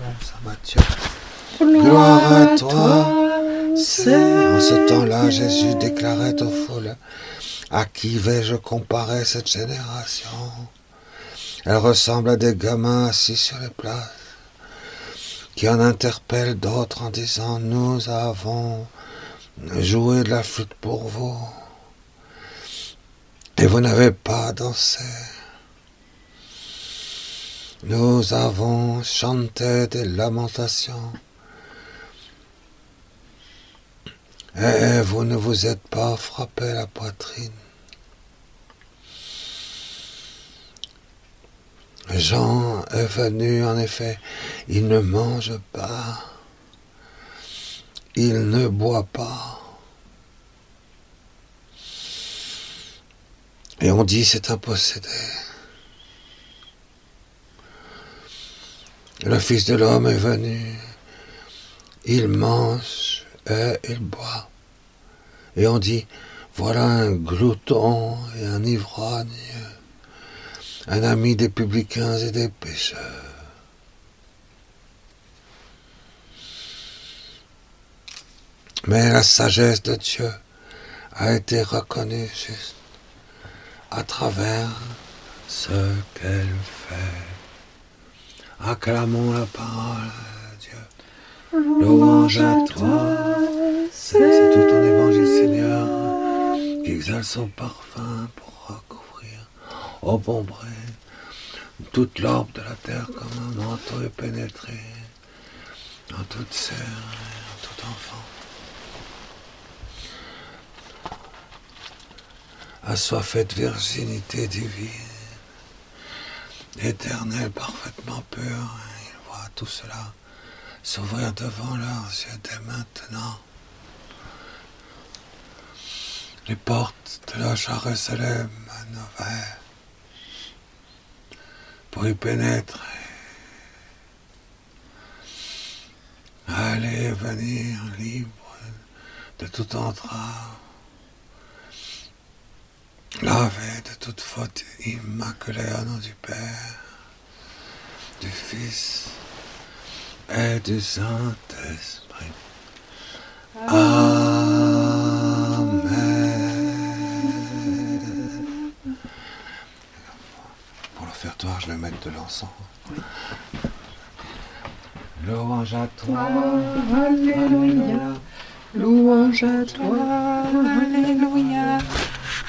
Saint Matthieu. Gloire à toi. En ce temps-là, Jésus déclarait aux foules: à qui vais-je comparer cette génération? Elle ressemble à des gamins assis sur les places, qui en interpellent d'autres en disant: nous avons joué de la flûte pour vous, et vous n'avez pas dansé. Nous avons chanté des lamentations, et vous ne vous êtes pas frappé la poitrine. Jean est venu, en effet, il ne mange pas, il ne boit pas. Et on dit c'est un possédé. Le Fils de l'homme est venu, il mange et il boit. Et on dit, voilà un glouton et un ivrogne, un ami des publicains et des pécheurs. Mais la sagesse de Dieu a été reconnue juste à travers ce qu'elle fait. Acclamons la parole de Dieu. Louange à toi, c'est tout ton évangile, Seigneur, qui exhale son parfum pour recouvrir au bombré toute l'orbe de la terre comme un manteau est pénétré en toute sœur et en tout enfant. Assoiffé de virginité divine, éternelle, parfaitement pure, ils voient tout cela s'ouvrir devant leurs yeux dès maintenant. Les portes de la Jérusalem nouvelle pour y pénétrer, aller et venir libre de toute entrave, lavé de toute faute, immaculé au nom du Père, du Fils et du Saint-Esprit. Amen. Pour le faire toi, je vais mettre de l'encens. Louange à toi, Alléluia. Louange à toi, Alléluia.